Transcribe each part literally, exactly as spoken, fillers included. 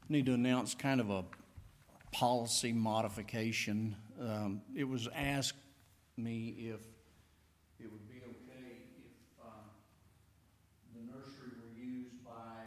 need to announce kind of a policy modification. Um, it was asked me if it would be okay if uh, the nursery were used by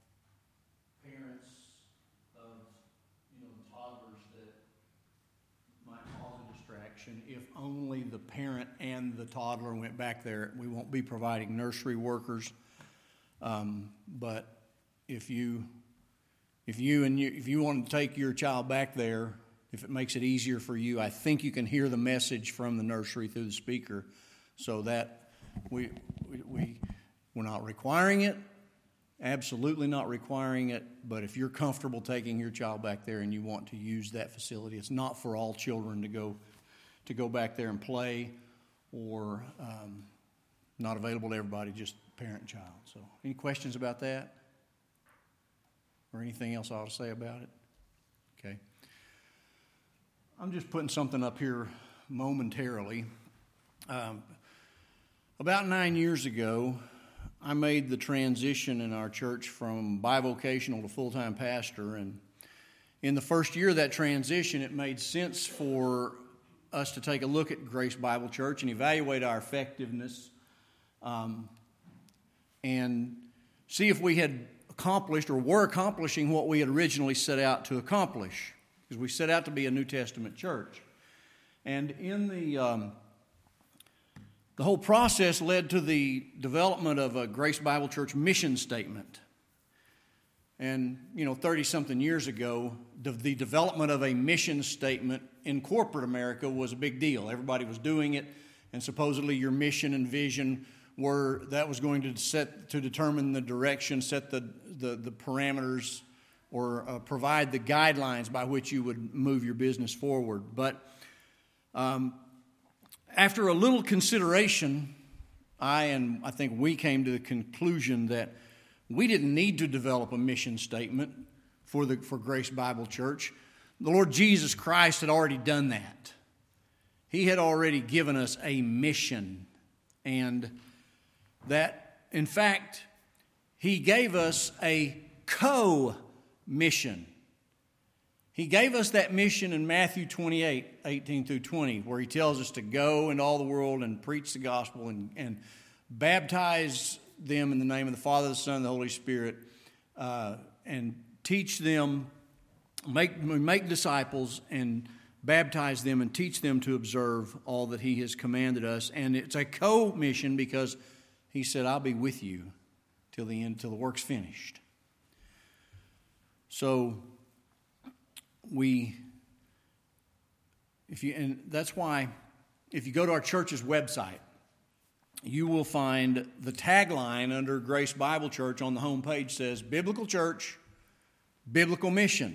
parents of, you know, toddlers that might cause a distraction. If only the parent and the toddler went back there, we won't be providing nursery workers. Um, but if you If you and you, if you want to take your child back there, if it makes it easier for you, I think you can hear the message from the nursery through the speaker, so that we we, we we're not requiring it, absolutely not requiring it. But if you're comfortable taking your child back there and you want to use that facility, it's not for all children to go to go back there and play, or um, not available to everybody, just parent and child. So, any questions about that? Or anything else I ought to say about it? Okay. I'm just putting something up here momentarily. Um, about nine years ago, I made the transition in our church from bivocational to full-time pastor. And in the first year of that transition, it made sense for us to take a look at Grace Bible Church and evaluate our effectiveness um, and see if we had accomplished or were accomplishing what we had originally set out to accomplish, because we set out to be a New Testament church. And in the um, the whole process led to the development of a Grace Bible Church mission statement. And, you know, thirty-something years ago, the, the development of a mission statement in corporate America was a big deal. Everybody was doing it, and supposedly your mission and vision were, that was going to set, to determine the direction, set the, the, the parameters, or uh, provide the guidelines by which you would move your business forward. But um, after a little consideration, I and I think we came to the conclusion that we didn't need to develop a mission statement for the for Grace Bible Church. The Lord Jesus Christ had already done that. He had already given us a mission, and that, in fact, He gave us a co-mission. He gave us that mission in Matthew twenty-eight, eighteen through twenty, where He tells us to go into all the world and preach the gospel and, and baptize them in the name of the Father, the Son, and the Holy Spirit, uh, and teach them, make, make disciples and baptize them and teach them to observe all that He has commanded us. And it's a co-mission because He said, I'll be with you till the end, till the work's finished. So we, if you, and that's why if you go to our church's website, you will find the tagline under Grace Bible Church on the home page says, Biblical Church, Biblical Mission.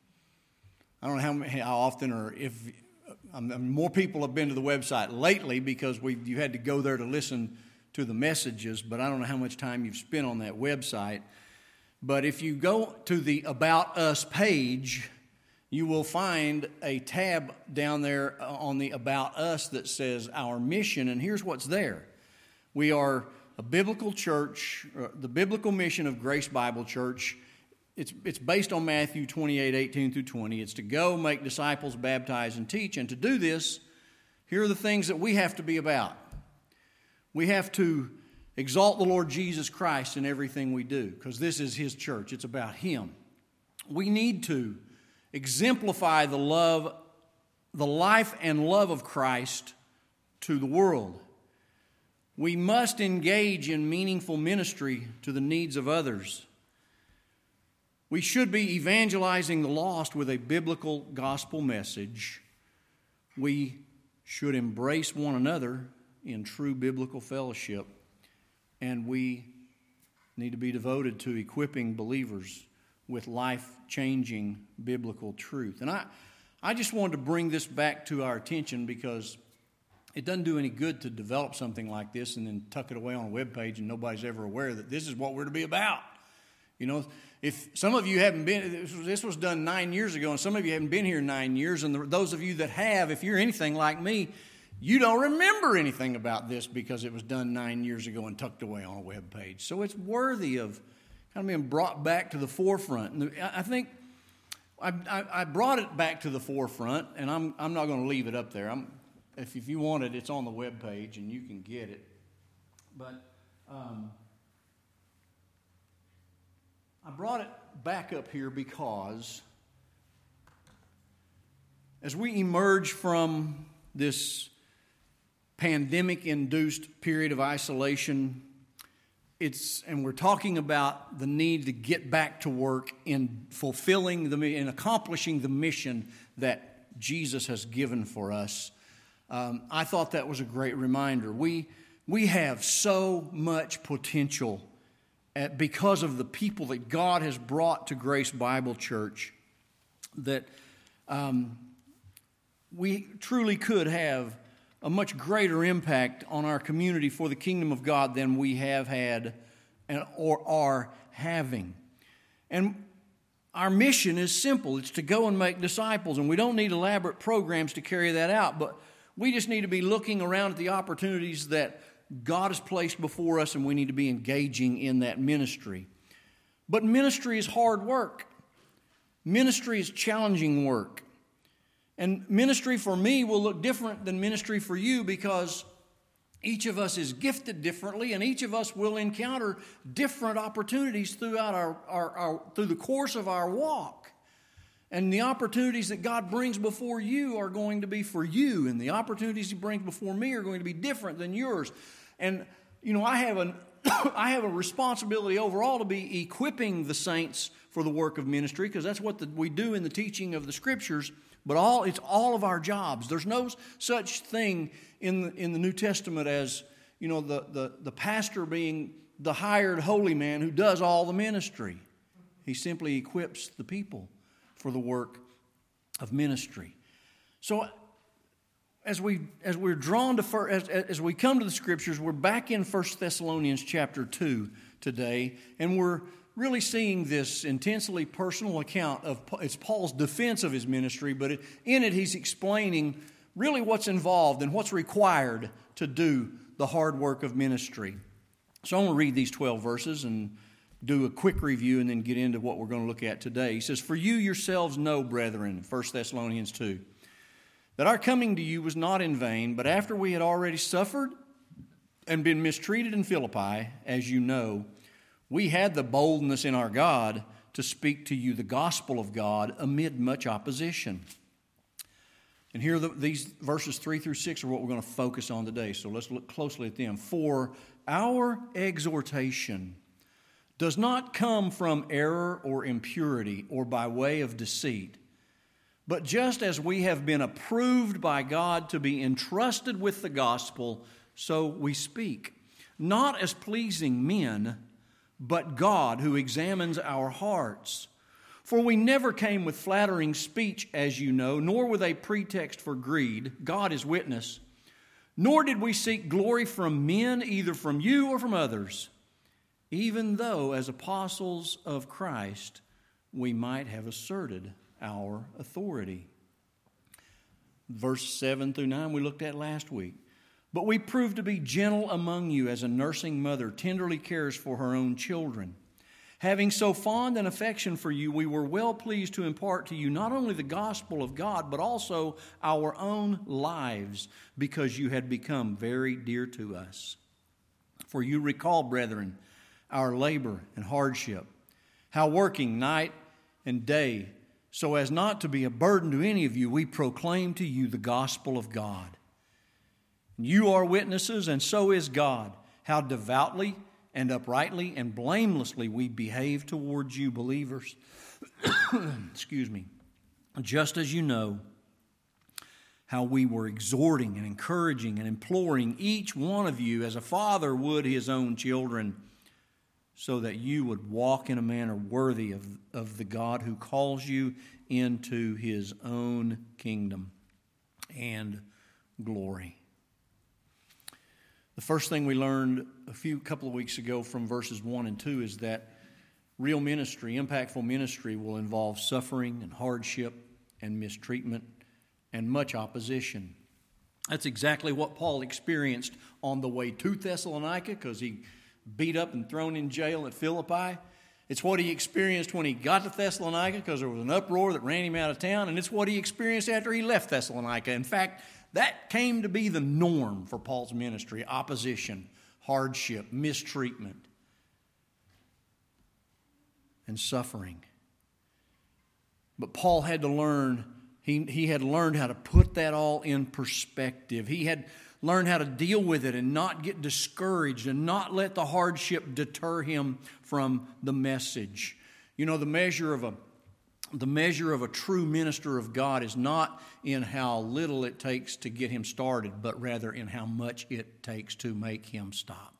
I don't know how, many, how often or if um, more people have been to the website lately because we you had to go there to listen to the messages, but I don't know how much time you've spent on that website. But if you go to the About Us page, you will find a tab down there on the About Us that says Our Mission, and here's what's there. We are a biblical church, uh, the biblical mission of Grace Bible Church. It's, it's based on Matthew twenty-eight, eighteen through twenty. It's to go, make disciples, baptize, and teach. And to do this, here are the things that we have to be about. We have to exalt the Lord Jesus Christ in everything we do, because this is His church. It's about Him. We need to exemplify the love, the life and love of Christ to the world. We must engage in meaningful ministry to the needs of others. We should be evangelizing the lost with a biblical gospel message. We should embrace one another in true biblical fellowship. And we need to be devoted to equipping believers with life-changing biblical truth. And I, I just wanted to bring this back to our attention because it doesn't do any good to develop something like this and then tuck it away on a webpage and nobody's ever aware that this is what we're to be about. You know, if some of you haven't been, this was done nine years ago, and some of you haven't been here nine years, and the, those of you that have, if you're anything like me, you don't remember anything about this because it was done nine years ago and tucked away on a webpage. So it's worthy of kind of being brought back to the forefront. And I think I, I, I brought it back to the forefront, and I'm I'm not going to leave it up there. I'm, if if you want it, it's on the web page, and you can get it. But um, I brought it back up here because as we emerge from this pandemic-induced period of isolation, it's and we're talking about the need to get back to work in fulfilling the in accomplishing the mission that Jesus has given for us. Um, I thought that was a great reminder. We we have so much potential at, because of the people that God has brought to Grace Bible Church that um, we truly could have a much greater impact on our community for the kingdom of God than we have had and or are having. And our mission is simple. It's to go and make disciples, and we don't need elaborate programs to carry that out, but we just need to be looking around at the opportunities that God has placed before us, and we need to be engaging in that ministry. But ministry is hard work. Ministry is challenging work. And ministry for me will look different than ministry for you because each of us is gifted differently, and each of us will encounter different opportunities throughout our, our, our through the course of our walk. And the opportunities that God brings before you are going to be for you, and the opportunities He brings before me are going to be different than yours. And you know, I have an I have a responsibility overall to be equipping the saints for the work of ministry, because that's what the, we do in the teaching of the Scriptures. But all it's all of our jobs. There's no such thing in the, in the New Testament as, you know, the, the, the pastor being the hired holy man who does all the ministry. He simply equips the people for the work of ministry. So as we as we're drawn to as, as we come to the Scriptures, we're back in First Thessalonians chapter two today, and we're really seeing this intensely personal account of it's Paul's defense of his ministry, but it, in it he's explaining really what's involved and what's required to do the hard work of ministry. So I'm going to read these twelve verses and do a quick review and then get into what we're going to look at today. He says, "For you yourselves know, brethren," First Thessalonians two, "that our coming to you was not in vain, but after we had already suffered and been mistreated in Philippi, as you know, we had the boldness in our God to speak to you the gospel of God amid much opposition." And here the, these verses three through six are what we're going to focus on today. So let's look closely at them. "For our exhortation does not come from error or impurity or by way of deceit, but just as we have been approved by God to be entrusted with the gospel, so we speak, not as pleasing men, but God who examines our hearts. For we never came with flattering speech, as you know, nor with a pretext for greed. God is witness. Nor did we seek glory from men, either from you or from others, even though as apostles of Christ we might have asserted our authority." Verse seven through nine we looked at last week. "But we proved to be gentle among you as a nursing mother tenderly cares for her own children. Having so fond an affection for you, we were well pleased to impart to you not only the gospel of God, but also our own lives, because you had become very dear to us. For you recall, brethren, our labor and hardship, how working night and day, so as not to be a burden to any of you, we proclaim to you the gospel of God. You are witnesses, and so is God, how devoutly and uprightly and blamelessly we behave towards you believers. Excuse me. Just as you know how we were exhorting and encouraging and imploring each one of you as a father would his own children, so that you would walk in a manner worthy of, of the God who calls you into His own kingdom and glory." The first thing we learned a few couple of weeks ago from verses one and two is that real ministry, impactful ministry, will involve suffering and hardship and mistreatment and much opposition. That's exactly what Paul experienced on the way to Thessalonica, because he beat up and thrown in jail at Philippi. It's what he experienced when he got to Thessalonica because there was an uproar that ran him out of town, and it's what he experienced after he left Thessalonica. In fact, that came to be the norm for Paul's ministry: opposition, hardship, mistreatment, and suffering. But Paul had to learn, he, he had learned how to put that all in perspective. He had learned how to deal with it and not get discouraged and not let the hardship deter him from the message. You know, the measure of a the measure of a true minister of God is not in how little it takes to get him started, but rather in how much it takes to make him stop.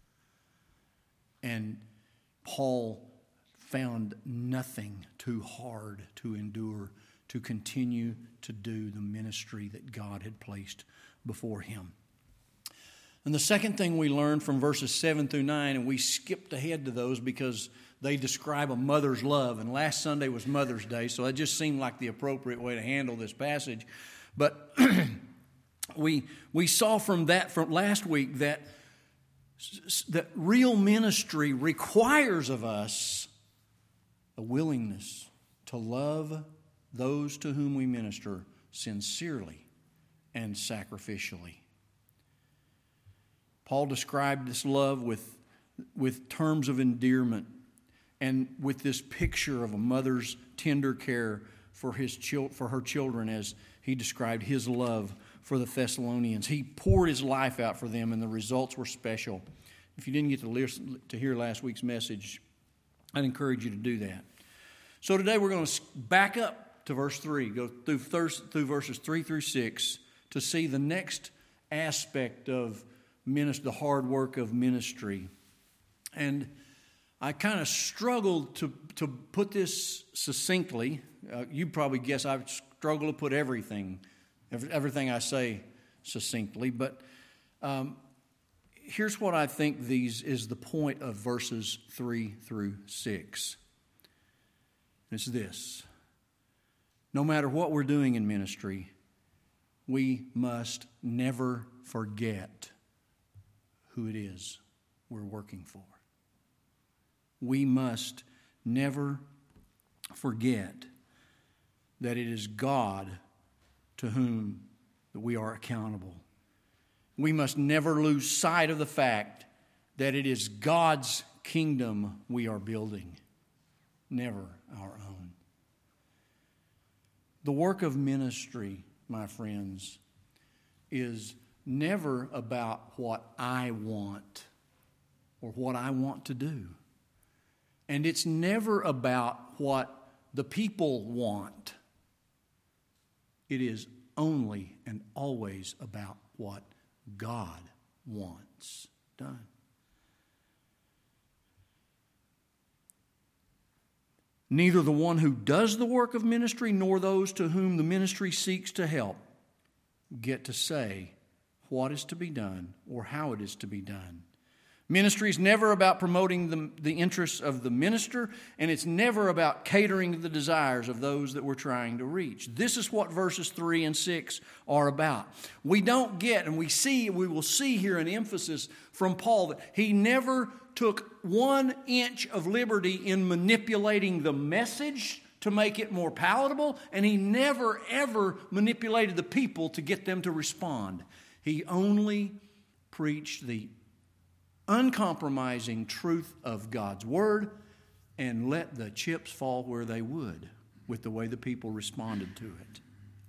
And Paul found nothing too hard to endure to continue to do the ministry that God had placed before him. And the second thing we learned from verses seven through nine, and we skipped ahead to those because they describe a mother's love, and last Sunday was Mother's Day, so it just seemed like the appropriate way to handle this passage. But we we saw from that from last week that that real ministry requires of us a willingness to love those to whom we minister sincerely and sacrificially. Paul described this love with, with terms of endearment and with this picture of a mother's tender care for, his chil- for her children as he described his love for the Thessalonians. He poured his life out for them, and the results were special. If you didn't get to, listen, to hear last week's message, I'd encourage you to do that. So today we're going to back up to verse three, go through, through verses three through six to see the next aspect of ministry, the hard work of ministry. And I kind of struggled to, to put this succinctly. Uh, you probably guess I struggle to put everything, every, everything I say succinctly. But um, here's what I think these is the point of verses three through six. It's this: no matter what we're doing in ministry, we must never forget who it is we're working for. We must never forget that it is God to whom we are accountable. We must never lose sight of the fact that it is God's kingdom we are building, never our own. The work of ministry, my friends, is never about what I want or what I want to do. And it's never about what the people want. It is only and always about what God wants done. Neither the one who does the work of ministry nor those to whom the ministry seeks to help get to say what is to be done or how it is to be done. Ministry is never about promoting the, the interests of the minister, and it's never about catering to the desires of those that we're trying to reach. This is what verses three and six are about. We don't get, and we see, we will see here an emphasis from Paul that he never took one inch of liberty in manipulating the message to make it more palatable, and he never, ever manipulated the people to get them to respond. He only preached the uncompromising truth of God's Word and let the chips fall where they would with the way the people responded to it.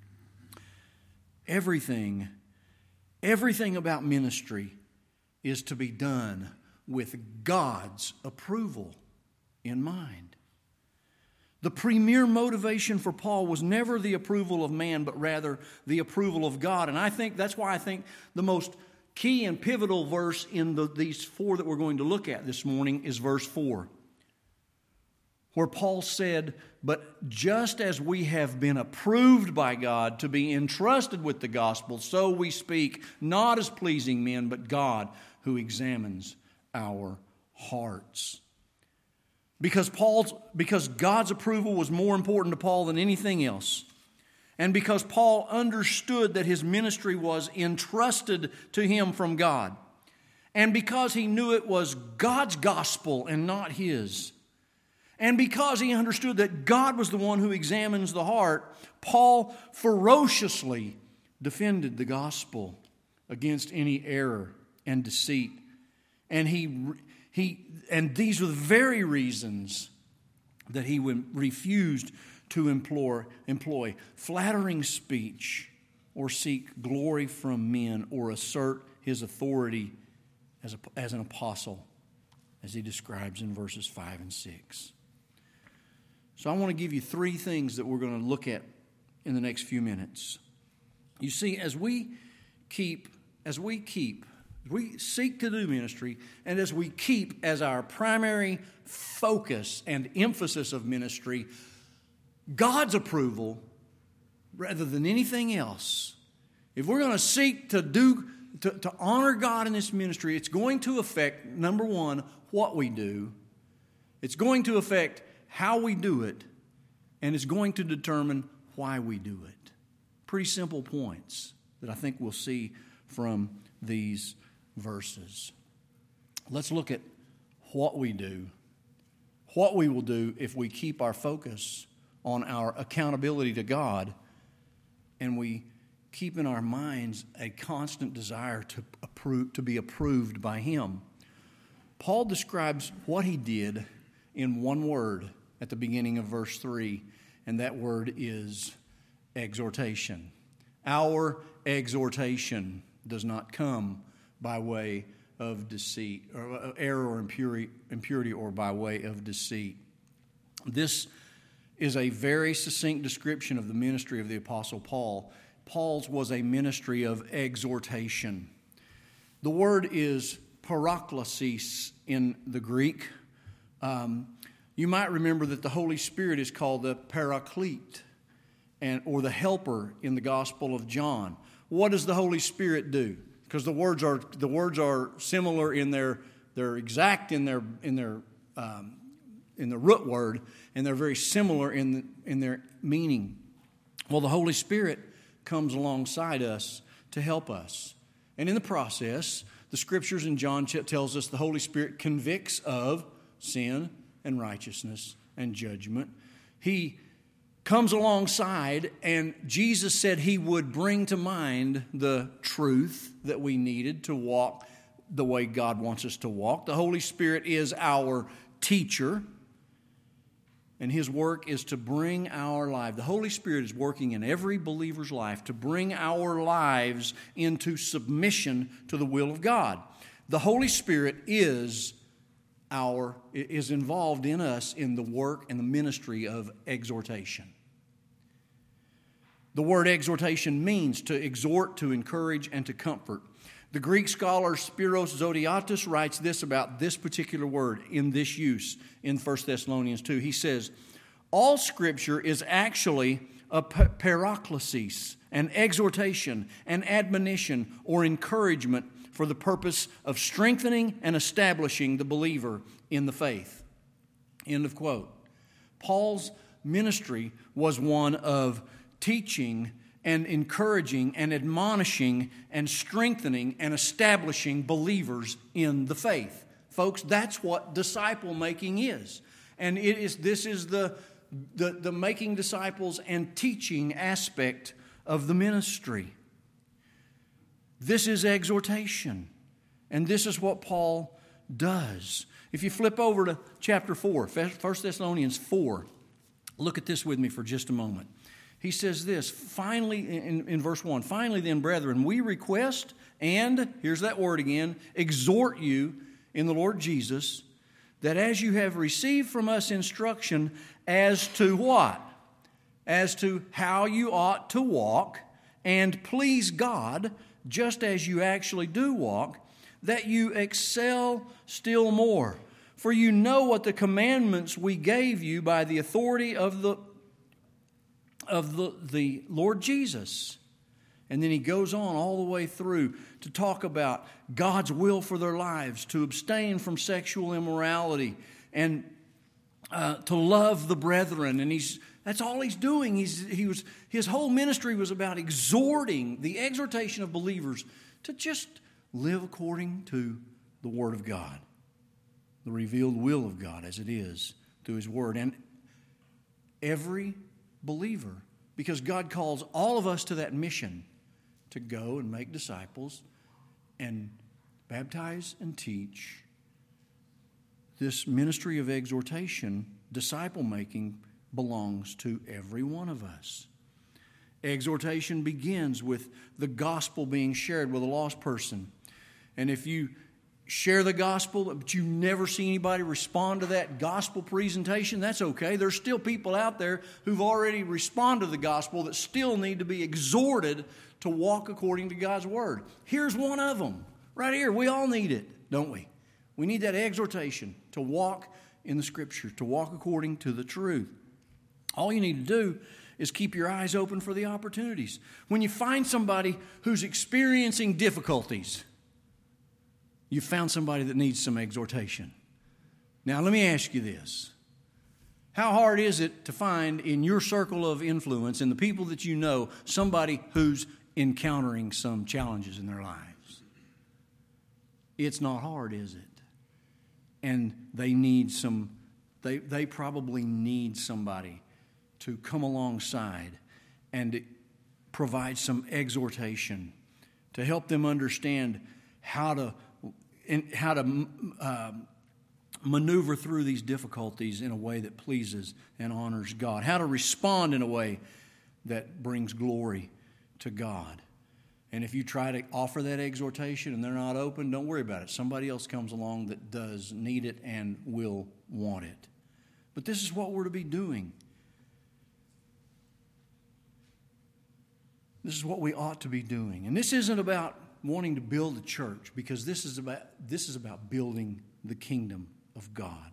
Everything, everything about ministry is to be done with God's approval in mind. The premier motivation for Paul was never the approval of man, but rather the approval of God. And I think that's why I think the most key and pivotal verse in the, these four that we're going to look at this morning is verse four, where Paul said, "But just as we have been approved by God to be entrusted with the gospel, so we speak, not as pleasing men, but God who examines our hearts." Because Paul's, because God's approval was more important to Paul than anything else, and because Paul understood that his ministry was entrusted to him from God, and because he knew it was God's gospel and not his, And because he understood that God was the one who examines the heart, Paul ferociously defended the gospel against any error and deceit. And he he and these were the very reasons that he refused to implore, employ flattering speech or seek glory from men or assert his authority as, a, as an apostle, as he describes in verses five and six. So I want to give you three things that we're going to look at in the next few minutes. You see, as we keep, as we keep, as we seek to do ministry, and as we keep as our primary focus and emphasis of ministry God's approval rather than anything else, if we're going to seek to do to, to honor God in this ministry, it's going to affect, number one, what we do. It's going to affect how we do it, and it's going to determine why we do it. Pretty simple points that I think we'll see from these verses. Let's look at what we do, what we will do if we keep our focus on our accountability to God and we keep in our minds a constant desire to approve, to be approved by Him. Paul describes what he did in one word at the beginning of verse three, and that word is exhortation. Our exhortation does not come by way of deceit, or error or impurity, impurity or by way of deceit. This is a very succinct description of the ministry of the Apostle Paul. Paul's was a ministry of exhortation. The word is paraklesis in the Greek. Um, you might remember that the Holy Spirit is called the Paraclete, and or the Helper in the Gospel of John. What does the Holy Spirit do? Because the words are the words are similar in their they're exact in their in their um, in the root word, and they're very similar in the, in their meaning. Well, the Holy Spirit comes alongside us to help us, and in the process, the Scriptures in John tells us the Holy Spirit convicts of sin and righteousness and judgment. He comes alongside, and Jesus said He would bring to mind the truth that we needed to walk the way God wants us to walk. The Holy Spirit is our teacher, and His work is to bring our life. The Holy Spirit is working in every believer's life to bring our lives into submission to the will of God. The Holy Spirit is our is involved in us in the work and the ministry of exhortation. The word exhortation means to exhort, to encourage, and to comfort. The Greek scholar Spiros Zodhiates writes this about this particular word in this use in First Thessalonians two. He says, all Scripture is actually a paraklesis, an exhortation, an admonition, or encouragement for the purpose of strengthening and establishing the believer in the faith. End of quote. Paul's ministry was one of teaching and encouraging and admonishing and strengthening and establishing believers in the faith. Folks, that's what disciple making is. And it is this is the, the, the making disciples and teaching aspect of the ministry. This is exhortation. And this is what Paul does. If you flip over to chapter four, First Thessalonians four, look at this with me for just a moment. He says this, finally, in, in verse one, finally then, brethren, we request and, here's that word again, exhort you in the Lord Jesus, that as you have received from us instruction as to what? As to how you ought to walk and please God, just as you actually do walk, that you excel still more. For you know what the commandments we gave you by the authority of the of the, the Lord Jesus. And then he goes on all the way through to talk about God's will for their lives, to abstain from sexual immorality, and uh, to love the brethren. And he's that's all he's doing. He's, he was his whole ministry was about exhorting, the exhortation of believers to just live according to the Word of God, the revealed will of God as it is through His Word. And every believer, because God calls all of us to that mission to go and make disciples and baptize and teach. This ministry of exhortation, disciple making, belongs to every one of us. Exhortation begins with the gospel being shared with a lost person. And if you share the gospel, but you never see anybody respond to that gospel presentation, that's okay. There's still people out there who've already responded to the gospel that still need to be exhorted to walk according to God's Word. Here's one of them, right here. We all need it, don't we? We need that exhortation to walk in the Scripture, to walk according to the truth. All you need to do is keep your eyes open for the opportunities. When you find somebody who's experiencing difficulties, you found somebody that needs some exhortation. Now, let me ask you this. How hard is it to find in your circle of influence, in the people that you know, somebody who's encountering some challenges in their lives? It's not hard, is it? And they need some, they, they probably need somebody to come alongside and provide some exhortation to help them understand how to and how to uh, maneuver through these difficulties in a way that pleases and honors God, how to respond in a way that brings glory to God. And if you try to offer that exhortation and they're not open, don't worry about it. Somebody else comes along that does need it and will want it. But this is what we're to be doing. This is what we ought to be doing. And this isn't about wanting to build a church, because this is about this is about building the kingdom of God.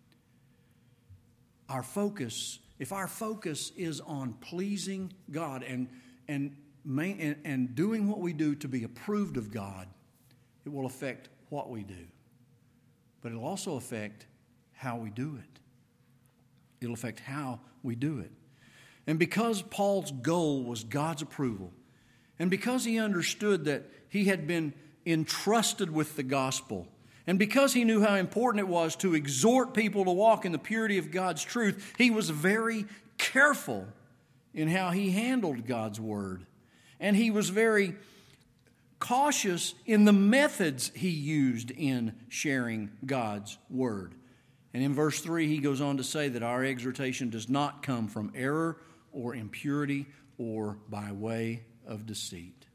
Our focus, if our focus is on pleasing God and and main, and, and doing what we do to be approved of God, it will affect what we do. But it'll also affect how we do it. It'll affect how we do it. And because Paul's goal was God's approval, and because he understood that he had been entrusted with the gospel, and because he knew how important it was to exhort people to walk in the purity of God's truth, he was very careful in how he handled God's word. And he was very cautious in the methods he used in sharing God's word. And in verse three, he goes on to say that our exhortation does not come from error or impurity or by way of deceit.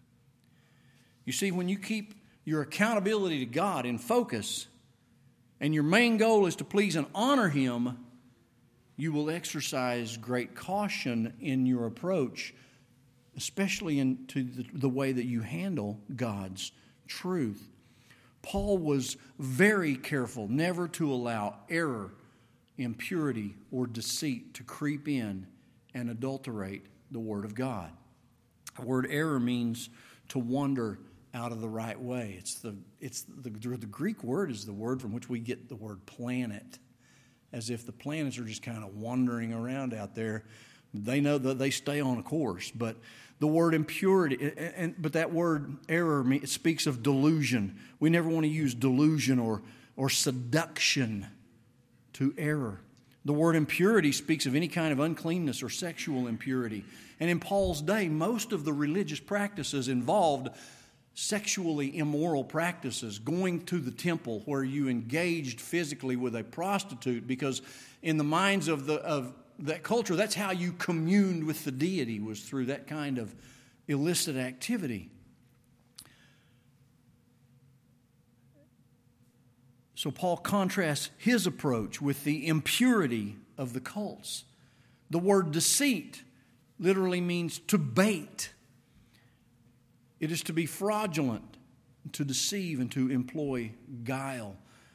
You see, when you keep your accountability to God in focus, and your main goal is to please and honor Him, you will exercise great caution in your approach, especially into the, the way that you handle God's truth. Paul was very careful never to allow error, impurity, or deceit to creep in and adulterate the Word of God. The word error means to wander out of the right way. It's the it's the, the Greek word is the word from which we get the word planet, as if the planets are just kind of wandering around out there. They know that they stay on a course, but the word impurity, and, and but that word error, it speaks of delusion. We never want to use delusion or or seduction to error. The word impurity speaks of any kind of uncleanness or sexual impurity. And in Paul's day, most of the religious practices involved sexually immoral practices, going to the temple where you engaged physically with a prostitute, because in the minds of the of that culture, that's how you communed with the deity, was through that kind of illicit activity. So Paul contrasts his approach with the impurity of the cults. The word deceit literally means to bait. It is to be fraudulent, to deceive, and to employ guile.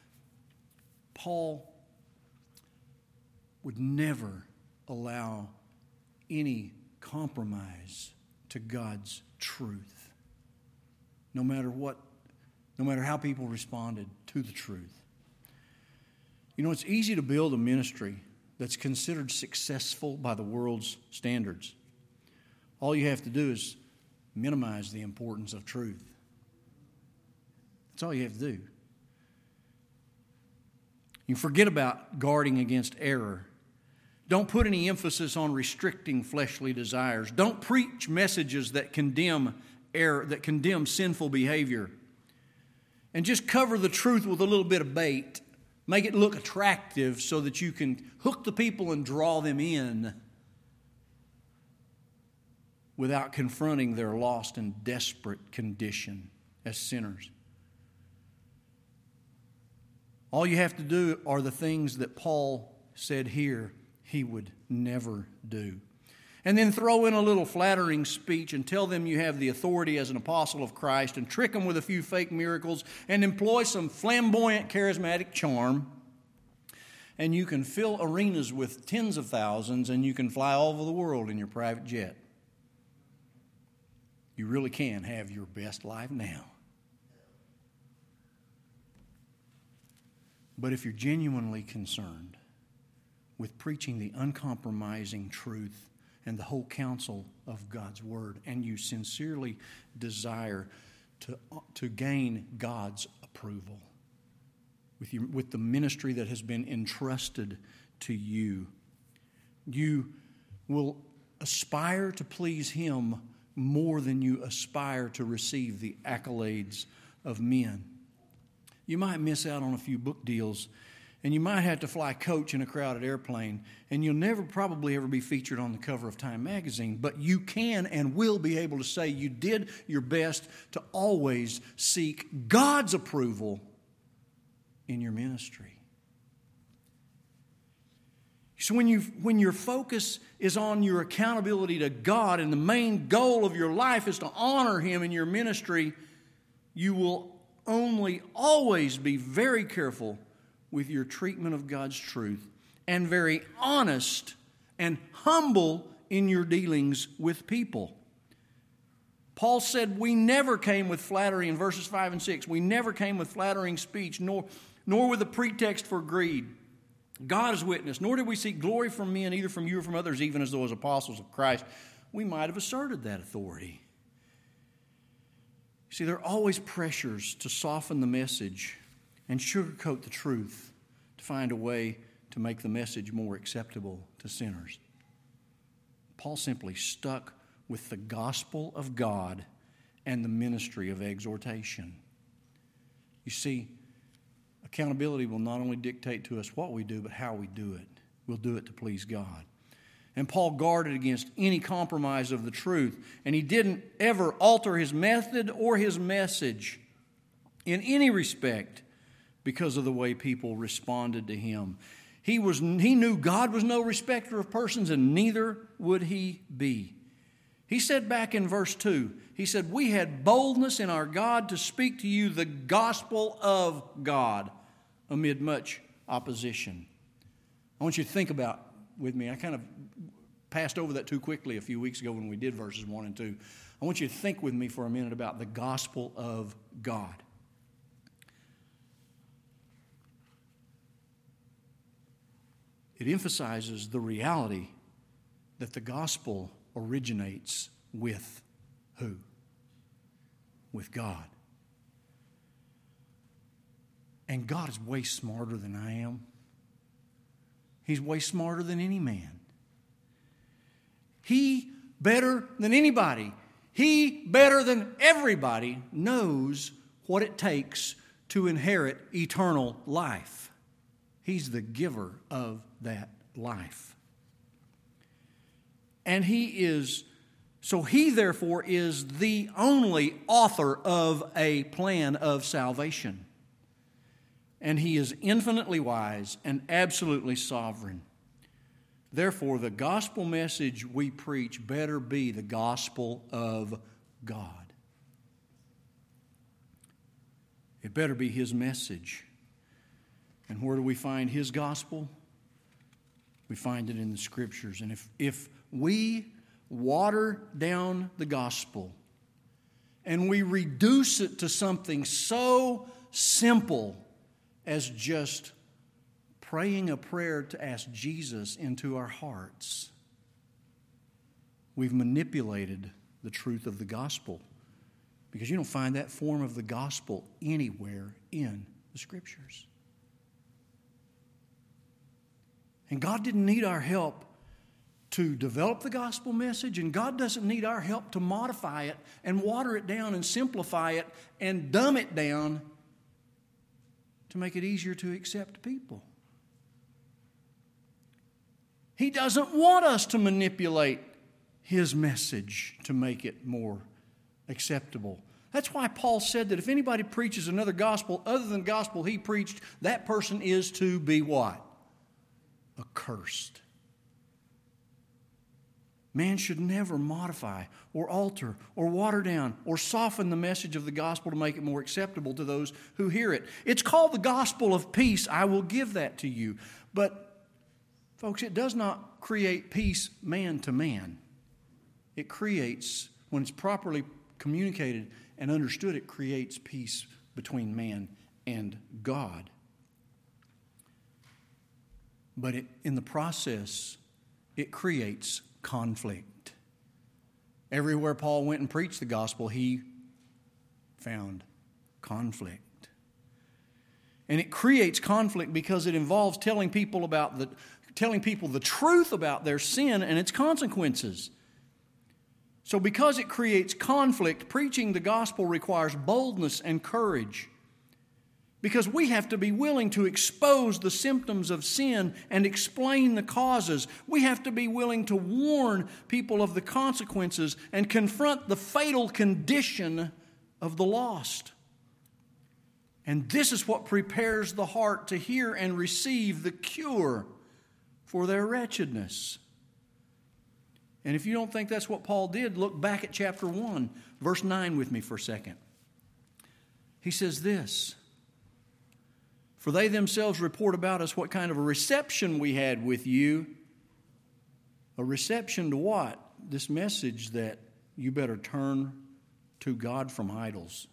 Paul would never allow any compromise to God's truth, no matter what, no matter how people responded to the truth. You know, it's easy to build a ministry that's considered successful by the world's standards. All you have to do is minimize the importance of truth. That's all you have to do. You forget about guarding against error. Don't put any emphasis on restricting fleshly desires. Don't preach messages that condemn error, that condemn sinful behavior. And just cover the truth with a little bit of bait. Make it look attractive so that you can hook the people and draw them in without confronting their lost and desperate condition as sinners. All you have to do are the things that Paul said here he would never do. And then throw in a little flattering speech and tell them you have the authority as an apostle of Christ, and trick them with a few fake miracles and employ some flamboyant charismatic charm. And you can fill arenas with tens of thousands, and you can fly all over the world in your private jet. You really can have your best life now. But if you're genuinely concerned with preaching the uncompromising truth and the whole counsel of God's Word, and you sincerely desire to, to gain God's approval with, your, with the ministry that has been entrusted to you, you will aspire to please Him more than you aspire to receive the accolades of men. You might miss out on a few book deals, and you might have to fly coach in a crowded airplane, and you'll never probably ever be featured on the cover of Time magazine, but you can and will be able to say you did your best to always seek God's approval in your ministry. So when you when your focus is on your accountability to God, and the main goal of your life is to honor Him in your ministry, you will only always be very careful with your treatment of God's truth, and very honest and humble in your dealings with people. Paul said we never came with flattery in verses five and six. We never came with flattering speech, nor, nor with a pretext for greed. God is witness, nor did we seek glory from men, either from you or from others, even as though as apostles of Christ. We might have asserted that authority. See, there are always pressures to soften the message and sugarcoat the truth to find a way to make the message more acceptable to sinners. Paul simply stuck with the gospel of God and the ministry of exhortation. You see, accountability will not only dictate to us what we do, but how we do it. We'll do it to please God. And Paul guarded against any compromise of the truth, and he didn't ever alter his method or his message in any respect because of the way people responded to him. He was, he knew God was no respecter of persons, and neither would he be. He said back in verse two, he said, we had boldness in our God to speak to you the gospel of God amid much opposition. I want you to think about with me. I kind of passed over that too quickly a few weeks ago when we did verses one and two. I want you to think with me for a minute about the gospel of God. It emphasizes the reality that the gospel originates with who? With God. And God is way smarter than I am. He's way smarter than any man. He, better than anybody, He, better than everybody, knows what it takes to inherit eternal life. He's the giver of that life. And He is, so He therefore is the only author of a plan of salvation. And He is infinitely wise and absolutely sovereign. Therefore, the gospel message we preach better be the gospel of God. It better be His message. And where do we find His gospel? We find it in the Scriptures. And if, if we water down the gospel and we reduce it to something so simple as just praying a prayer to ask Jesus into our hearts, we've manipulated the truth of the gospel, because you don't find that form of the gospel anywhere in the Scriptures. And God didn't need our help to develop the gospel message, and God doesn't need our help to modify it and water it down and simplify it and dumb it down to make it easier to accept people. He doesn't want us to manipulate His message to make it more acceptable. That's why Paul said that if anybody preaches another gospel other than the gospel he preached, that person is to be what? Accursed. Man should never modify or alter or water down or soften the message of the gospel to make it more acceptable to those who hear it. It's called the gospel of peace. I will give that to you. But, folks, it does not create peace man to man. It creates, when it's properly communicated and understood, it creates peace between man and God. But it, in the process, it creates conflict. Everywhere Paul went and preached the gospel, he found conflict. And it creates conflict because it involves telling people about the telling people the truth about their sin and its consequences. So because it creates conflict, preaching the gospel requires boldness and courage. Because we have to be willing to expose the symptoms of sin and explain the causes. We have to be willing to warn people of the consequences and confront the fatal condition of the lost. And this is what prepares the heart to hear and receive the cure for their wretchedness. And if you don't think that's what Paul did, look back at chapter one, verse nine with me for a second. He says this: "For they themselves report about us what kind of a reception we had with you." A reception to what? This message that you better turn to God from idols.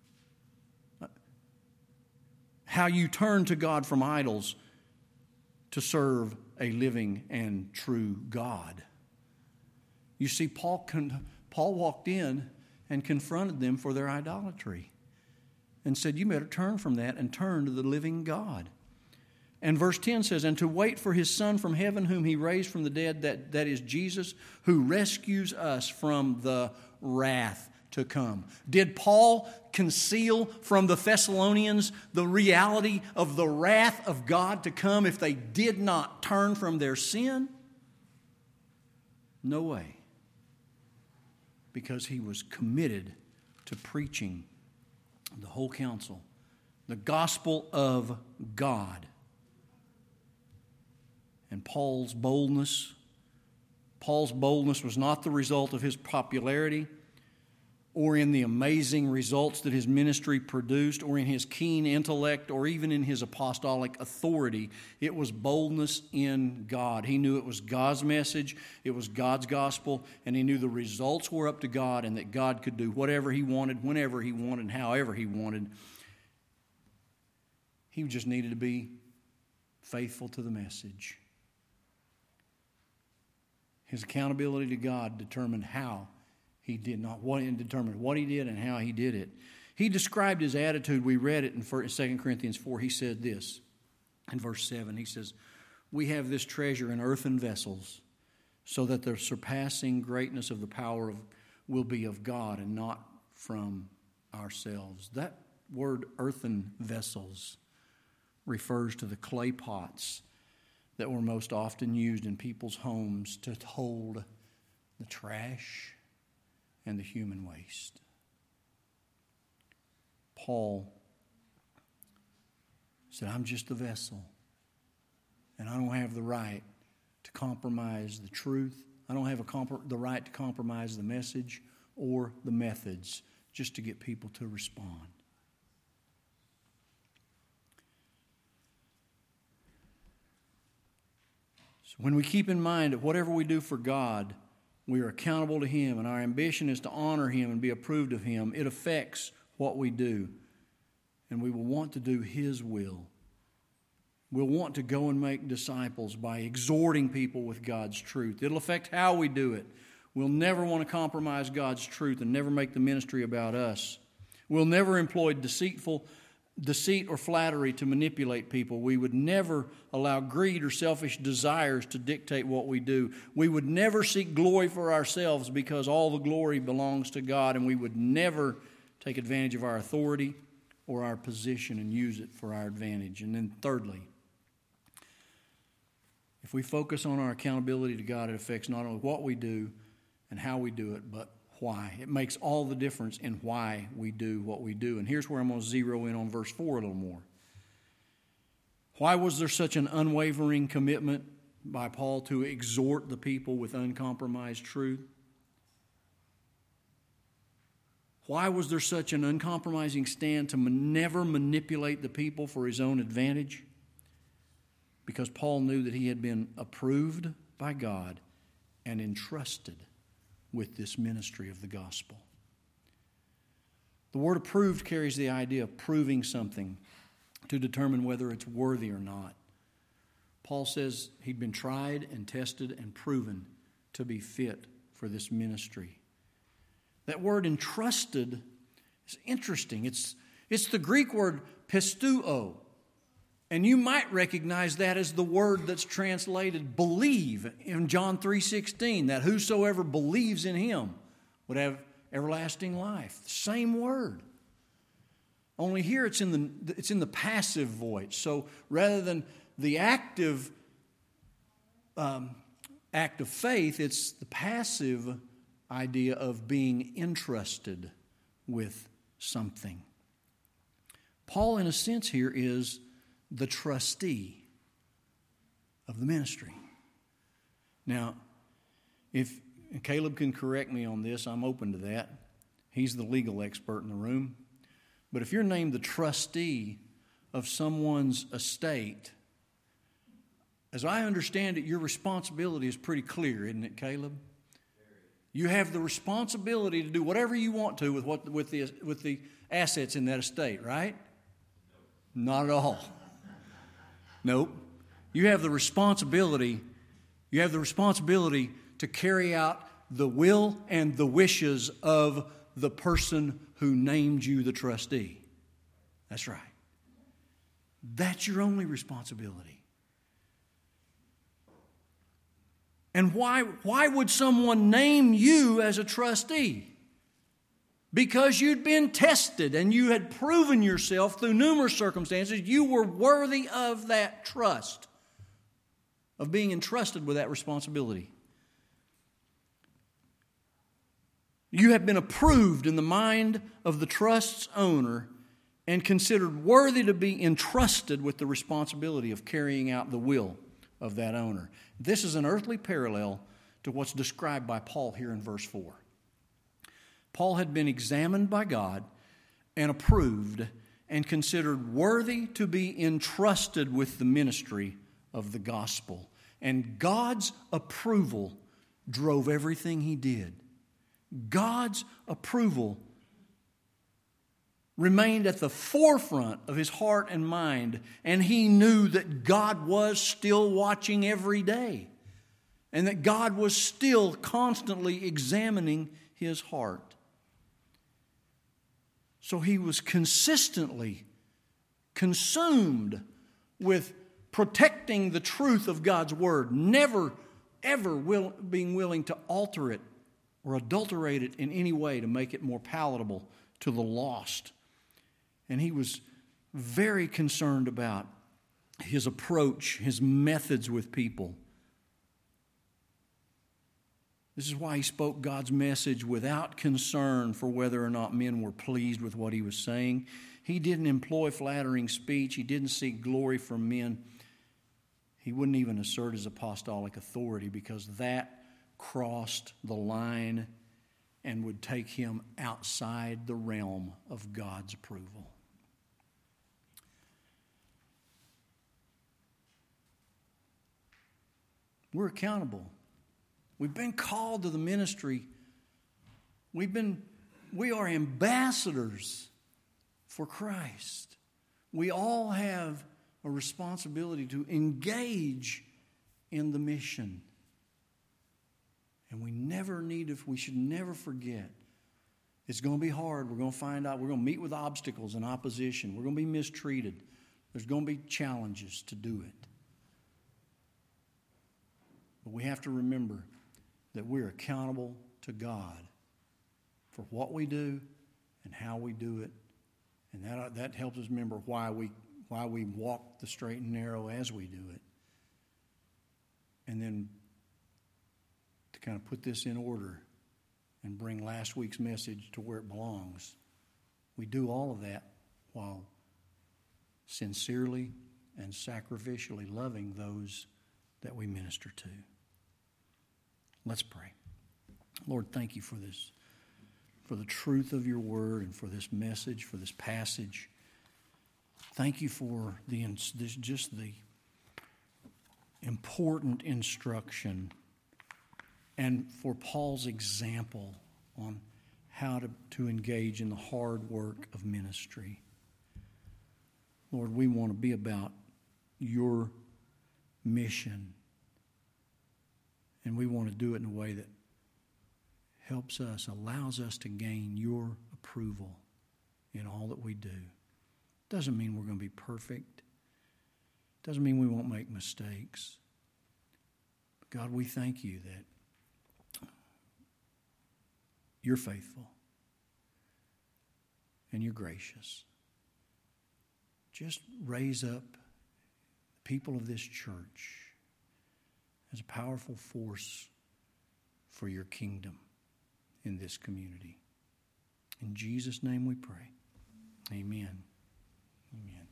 How you turn to God from idols to serve a living and true God. You see, Paul, con- Paul walked in and confronted them for their idolatry and said, you better turn from that and turn to the living God. And verse ten says, "And to wait for His Son from heaven, whom He raised from the dead, that, that is Jesus, who rescues us from the wrath to come." Did Paul conceal from the Thessalonians the reality of the wrath of God to come if they did not turn from their sin? No way. Because he was committed to preaching the whole counsel, the gospel of God. And Paul's boldness, Paul's boldness was not the result of his popularity or in the amazing results that his ministry produced or in his keen intellect or even in his apostolic authority. It was boldness in God. He knew it was God's message, it was God's gospel, and he knew the results were up to God and that God could do whatever He wanted, whenever He wanted, however He wanted. He just needed to be faithful to the message. His accountability to God determined how he did not, what and determined what he did and how he did it. He described his attitude. We read it in Second Corinthians four. He said this in verse seven. He says, "We have this treasure in earthen vessels, so that the surpassing greatness of the power of, will be of God and not from ourselves." That word earthen vessels refers to the clay pots that were most often used in people's homes to hold the trash and the human waste. Paul said, I'm just a vessel, and I don't have the right to compromise the truth. I don't have a comp- the right to compromise the message or the methods just to get people to respond. So when we keep in mind that whatever we do for God, we are accountable to Him, and our ambition is to honor Him and be approved of Him, it affects what we do. And we will want to do His will. We'll want to go and make disciples by exhorting people with God's truth. It'll affect how we do it. We'll never want to compromise God's truth and never make the ministry about us. We'll never employ deceitful deceit or flattery to manipulate people. We would never allow greed or selfish desires to dictate what we do. We would never seek glory for ourselves because all the glory belongs to God, and we would never take advantage of our authority or our position and use it for our advantage. And then thirdly, if we focus on our accountability to God, it affects not only what we do and how we do it, but why. It makes all the difference in why we do what we do. And here's where I'm going to zero in on verse four a little more. Why was there such an unwavering commitment by Paul to exhort the people with uncompromised truth? Why was there such an uncompromising stand to never manipulate the people for his own advantage? Because Paul knew that he had been approved by God and entrusted with this ministry of the gospel. The word approved carries the idea of proving something to determine whether it's worthy or not. Paul says he'd been tried and tested and proven to be fit for this ministry. That word entrusted is interesting. It's, it's the Greek word pisteuo. And you might recognize that as the word that's translated believe in John three sixteen, that whosoever believes in him would have everlasting life. The same word. Only here it's in the it's in the passive voice. So rather than the active um, act of faith, it's the passive idea of being entrusted with something. Paul, in a sense, here is the trustee of the ministry. Now, if Caleb can correct me on this, I'm open to that. He's the legal expert in the room. But if you're named the trustee of someone's estate, as I understand it, your responsibility is pretty clear, isn't it, Caleb? You have the responsibility to do whatever you want to with what with the with the assets in that estate, right? Not at all. Nope. You have the responsibility, you have the responsibility to carry out the will and the wishes of the person who named you the trustee. That's right. That's your only responsibility. And why, why would someone name you as a trustee? Because you'd been tested and you had proven yourself through numerous circumstances. You were worthy of that trust, of being entrusted with that responsibility. You have been approved in the mind of the trust's owner and considered worthy to be entrusted with the responsibility of carrying out the will of that owner. This is an earthly parallel to what's described by Paul here in verse four. Paul had been examined by God and approved and considered worthy to be entrusted with the ministry of the gospel. And God's approval drove everything he did. God's approval remained at the forefront of his heart and mind, and he knew that God was still watching every day, and that God was still constantly examining his heart. So he was consistently consumed with protecting the truth of God's word, never, ever will, being willing to alter it or adulterate it in any way to make it more palatable to the lost. And he was very concerned about his approach, his methods with people. This is why he spoke God's message without concern for whether or not men were pleased with what he was saying. He didn't employ flattering speech. He didn't seek glory from men. He wouldn't even assert his apostolic authority because that crossed the line and would take him outside the realm of God's approval. We're accountable. We've been called to the ministry. We've been, we are ambassadors for Christ. We all have a responsibility to engage in the mission. And we never need to, we should never forget It's going to be hard. We're going to find out. We're going to meet with obstacles and opposition. We're going to be mistreated. There's going to be challenges to do it. But we have to remember that we're accountable to God for what we do and how we do it. And that, that helps us remember why we, why we walk the straight and narrow as we do it. And then to kind of put this in order and bring last week's message to where it belongs. We do all of that while sincerely and sacrificially loving those that we minister to. Let's pray. Lord, thank you for this, for the truth of your word and for this message, for this passage. Thank you for the this, just the important instruction and for Paul's example on how to, to engage in the hard work of ministry. Lord, we want to be about your mission, and we want to do it in a way that helps us, allows us to gain your approval in all that we do. Doesn't mean we're going to be perfect. Doesn't mean we won't make mistakes. But God, we thank you that you're faithful and you're gracious. Just raise up the people of this church as a powerful force for your kingdom in this community. In Jesus' name we pray. Amen. Amen.